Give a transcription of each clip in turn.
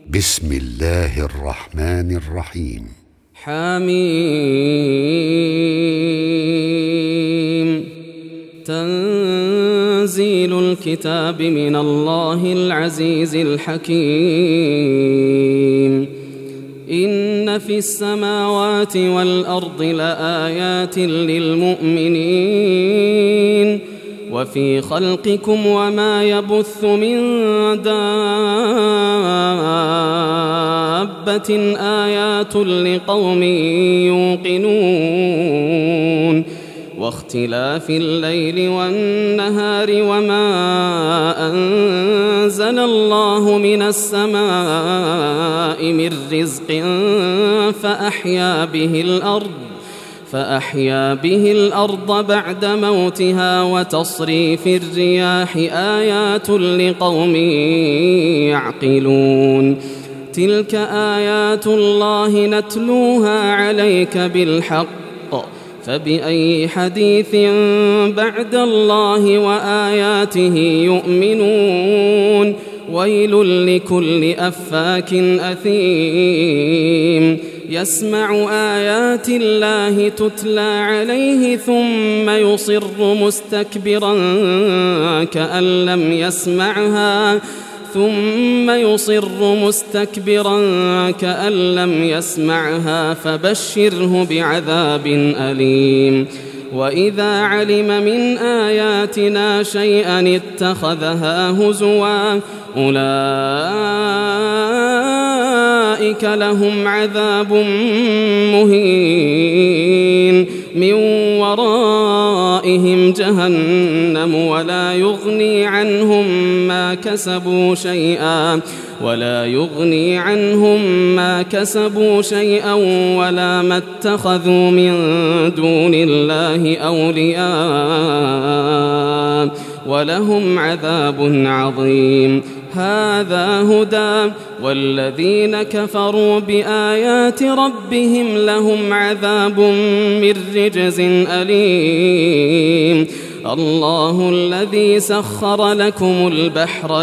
بسم الله الرحمن الرحيم. حميم. تنزيل الكتاب من الله العزيز الحكيم. إن في السماوات والأرض لآيات للمؤمنين وفي خلقكم وما يبث من دابة آيات لقوم يوقنون واختلاف الليل والنهار وما أنزل الله من السماء من رزق فأحيا به الأرض بعد موتها وتصريف الرياح آيات لقوم يعقلون. تلك آيات الله نتلوها عليك بالحق فبأي حديث بعد الله وآياته يؤمنون. ويل لكل أفاك أثيم يسمع آيات الله تتلى عليه ثم يصر مستكبرا كأن لم يسمعها فبشره بعذاب أليم. وإذا علم من آياتنا شيئا اتخذها هزوا أولئك لهم عذاب مهين من ورائهم جهنم ولا يغني عنهم ما كسبوا شيئا ولا ما اتخذوا من دون الله أولياء ولهم عذاب عظيم. هذا هدى والذين كفروا بآيات ربهم لهم عذاب من رجز أليم. الله الذي سخر لكم البحر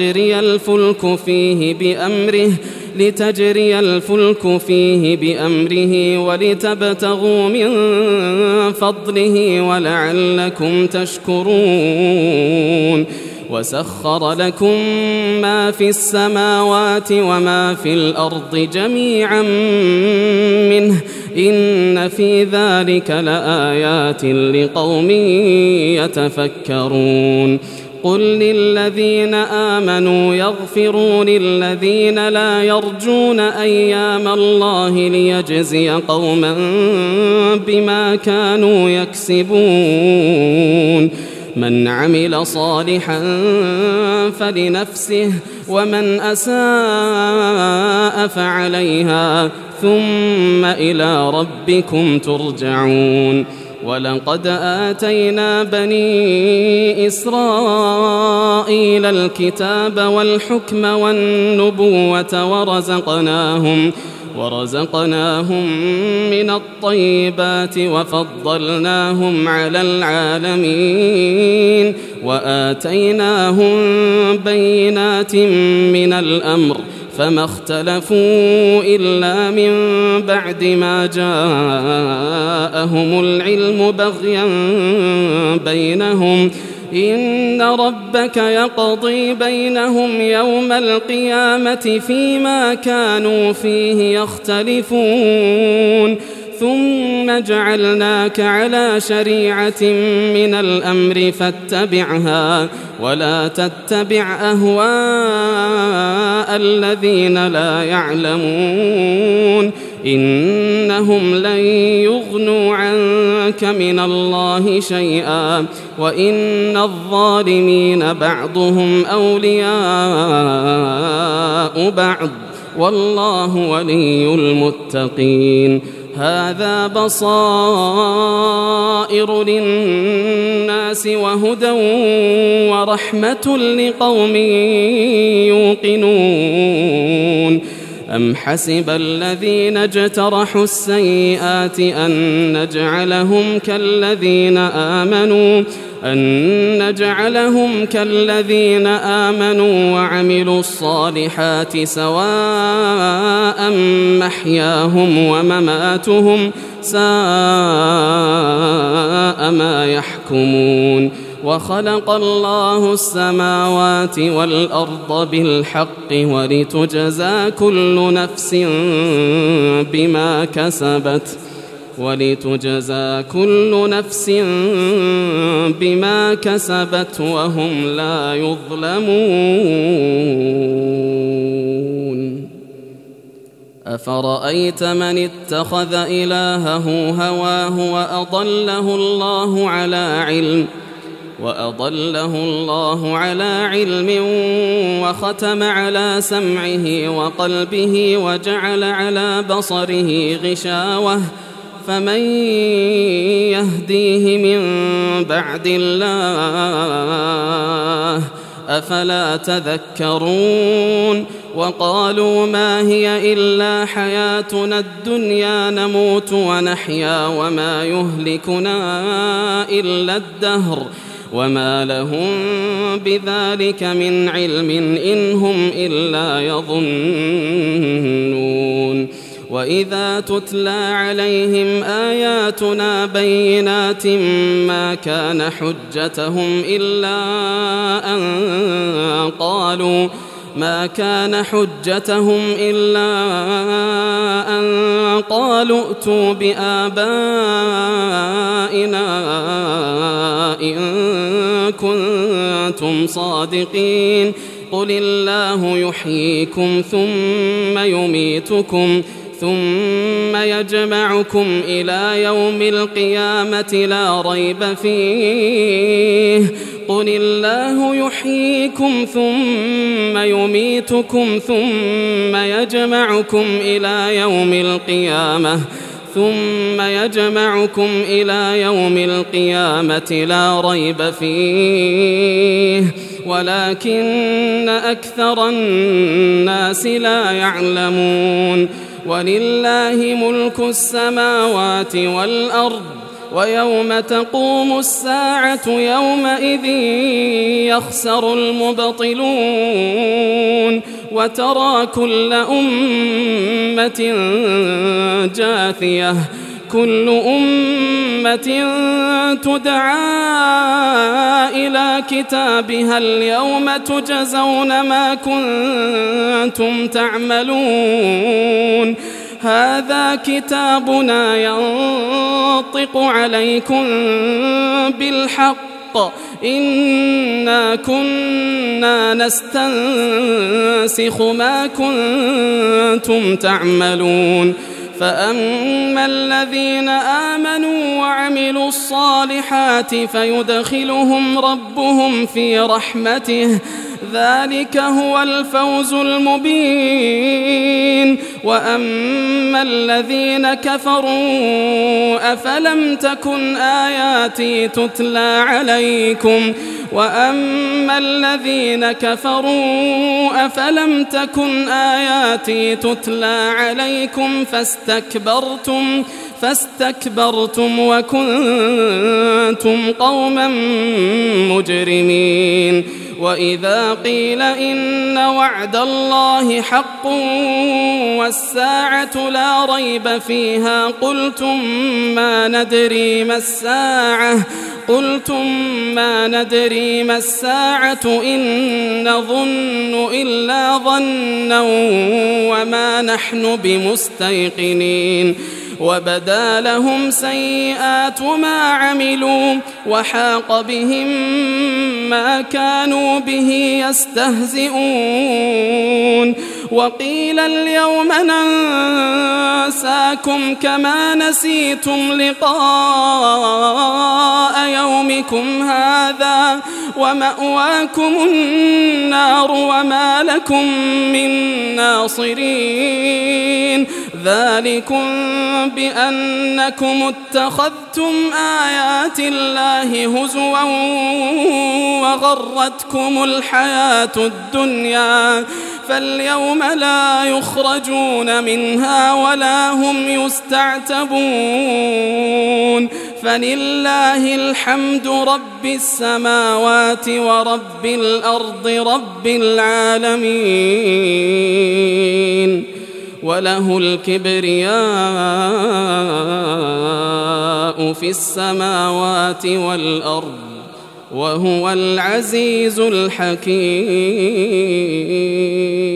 لتجري الفلك فيه بأمره ولتبتغوا من فضله ولعلكم تشكرون. وسخر لكم ما في السماوات وما في الأرض جميعا منه إن في ذلك لآيات لقوم يتفكرون. قل للذين آمنوا يغفروا للذين لا يرجون أيام الله ليجزي قوما بما كانوا يكسبون. من عمل صالحا فلنفسه ومن أساء فعليها ثم إلى ربكم ترجعون. ولقد آتينا بني إسرائيل الكتاب والحكم والنبوة ورزقناهم من الطيبات وفضلناهم على العالمين وآتيناهم بينات من الأمر فما اختلفوا إلا من بعد ما جاءهم العلم بغيا بينهم إن ربك يقضي بينهم يوم القيامة فيما كانوا فيه يختلفون. ثم جعلناك على شريعة من الأمر فاتبعها ولا تتبع أهواء الذين لا يعلمون إنهم لن يغنوا عنك من الله شيئا وإن الظالمين بعضهم أولياء بعض والله ولي المتقين. هذا بصائر للناس وهدى ورحمة لقوم يوقنون. أم حسب الذين اجترحوا السيئات أن نجعلهم كالذين آمنوا أن نجعلهم كالذين آمنوا وعملوا الصالحات سواء محياهم ومماتهم ساء ما يحكمون وخلق الله السماوات والأرض بالحق ولتجزى كل نفس بما كسبت وهم لا يظلمون أفرأيت من اتخذ إلهه هواه وأضله الله على علم وختم على سمعه وقلبه وجعل على بصره غشاوة فمن يهديه من بعد الله أفلا تذكرون وقالوا ما هي إلا حياتنا الدنيا نموت ونحيا وما يهلكنا إلا الدهر وما لهم بذلك من علم إن هم إلا يظنون وإذا تتلى عليهم آياتنا بينات ما كان حجتهم إلا أن قالوا ائتوا بآبائنا إن كنتم صادقين قل الله يحييكم ثم يميتكم ثم يجمعكم إلى يوم القيامة لا ريب فيه قل الله يحييكم ثم يميتكم ثم يجمعكم إلى يوم القيامة لا ريب فيه ولكن أكثر الناس لا يعلمون ولله ملك السماوات والأرض ويوم تقوم الساعة يومئذ يخسر المبطلون وترى كل أمة جاثية كل أمة تدعى إلى كتابها اليوم تجزون ما كنتم تعملون هذا كتابنا ينطق عليكم بالحق إنا كنا نستنسخ ما كنتم تعملون فأما الذين آمنوا وعملوا الصالحات فيدخلهم ربهم في رحمته ذلك هو الفوز المبين وأما الذين كفروا أفلم تكن آياتي تتلى عليكم فاستكبرتم وكنتم قوما مجرمين وإذا قيل إن وعد الله حق والساعة لا ريب فيها قلتم ما ندري ما الساعة إن نظن إلا ظنا وما نحن بمستيقنين وبدا لهم سيئات ما عملوا وحاق بهم ما كانوا به يستهزئون وقيل اليوم ننساكم كما نسيتم لقاء يومكم هذا ومأواكم النار وما لكم من ناصرين ذلكم بأنكم اتخذتم آيات الله هزوا وغرتكم الحياة الدنيا فاليوم لا يخرجون منها ولا هم يستعتبون فلله الحمد رب السماوات ورب الأرض رب العالمين وله الكبرياء في السماوات والأرض وهو العزيز الحكيم.